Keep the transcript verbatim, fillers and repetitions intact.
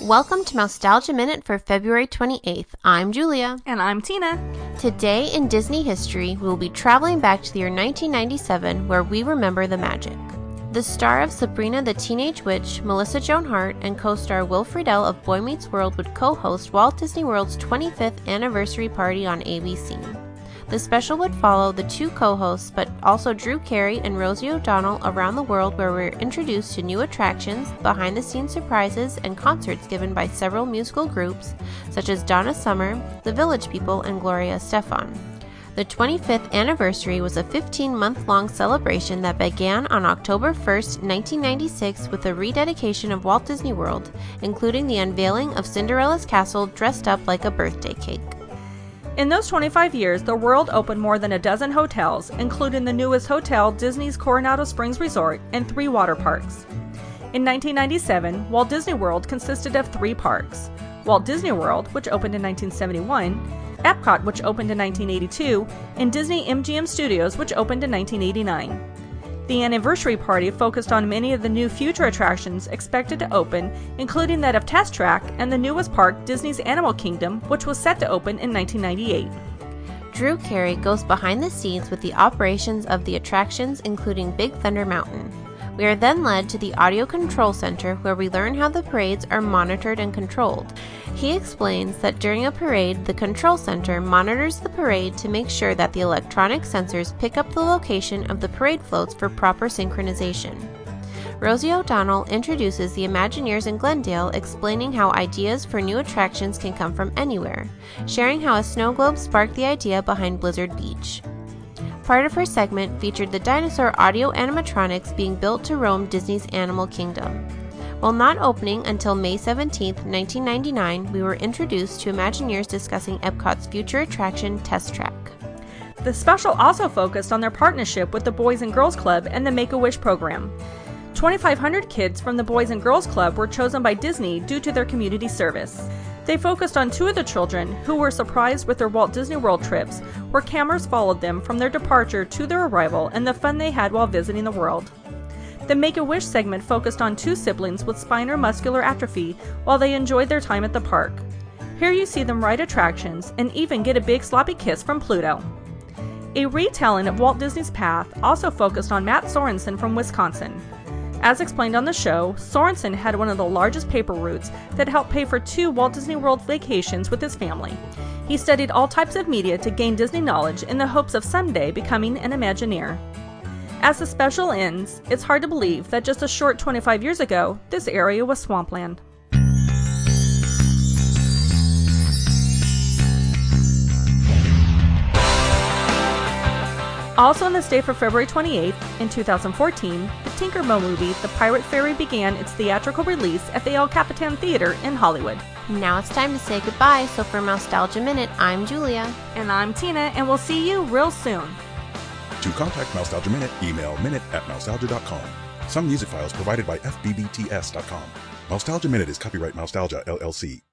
Welcome to Nostalgia Minute for February twenty-eighth. I'm Julia. And I'm Tina. Today in Disney history, we will be traveling back to the year nineteen ninety-seven, where we remember the magic. The star of Sabrina the Teenage Witch, Melissa Joan Hart, and co-star Will Friedle of Boy Meets World would co-host Walt Disney World's twenty-fifth anniversary party on A B C. The special would follow the two co-hosts, but also Drew Carey and Rosie O'Donnell around the world, where we're introduced to new attractions, behind-the-scenes surprises, and concerts given by several musical groups, such as Donna Summer, The Village People, and Gloria Estefan. The twenty-fifth anniversary was a fifteen-month-long celebration that began on October first, nineteen ninety-six, with a rededication of Walt Disney World, including the unveiling of Cinderella's castle dressed up like a birthday cake. In those twenty-five years, the world opened more than a dozen hotels, including the newest hotel, Disney's Coronado Springs Resort, and three water parks. In nineteen ninety-seven, Walt Disney World consisted of three parks: Walt Disney World, which opened in nineteen seventy-one, Epcot, which opened in nineteen eighty-two, and Disney M G M Studios, which opened in nineteen eighty-nine. The anniversary party focused on many of the new future attractions expected to open, including that of Test Track and the newest park, Disney's Animal Kingdom, which was set to open in nineteen ninety-eight. Drew Carey goes behind the scenes with the operations of the attractions, including Big Thunder Mountain. We are then led to the Audio Control Center, where we learn how the parades are monitored and controlled. He explains that during a parade, the Control Center monitors the parade to make sure that the electronic sensors pick up the location of the parade floats for proper synchronization. Rosie O'Donnell introduces the Imagineers in Glendale, explaining how ideas for new attractions can come from anywhere, sharing how a snow globe sparked the idea behind Blizzard Beach. Part of her segment featured the dinosaur audio animatronics being built to roam Disney's Animal Kingdom. While not opening until May seventeenth, nineteen ninety-nine, we were introduced to Imagineers discussing Epcot's future attraction, Test Track. The special also focused on their partnership with the Boys and Girls Club and the Make-A-Wish program. twenty-five hundred kids from the Boys and Girls Club were chosen by Disney due to their community service. They focused on two of the children who were surprised with their Walt Disney World trips, where cameras followed them from their departure to their arrival and the fun they had while visiting the world. The Make-A-Wish segment focused on two siblings with spinal muscular atrophy while they enjoyed their time at the park. Here you see them ride attractions and even get a big sloppy kiss from Pluto. A retelling of Walt Disney's Path also focused on Matt Sorensen from Wisconsin. As explained on the show, Sorensen had one of the largest paper routes that helped pay for two Walt Disney World vacations with his family. He studied all types of media to gain Disney knowledge in the hopes of someday becoming an Imagineer. As the special ends, it's hard to believe that just a short twenty-five years ago, this area was swampland. Also on this day for February twenty-eighth, in two thousand fourteen, the Tinkerbell movie, The Pirate Fairy, began its theatrical release at the El Capitan Theater in Hollywood. Now it's time to say goodbye, so for Nostalgia Minute, I'm Julia. And I'm Tina, and we'll see you real soon. To contact Nostalgia Minute, email minute at nostalgia dot com. Some music files provided by F B B T S dot com. Nostalgia Minute is copyright Nostalgia, L L C.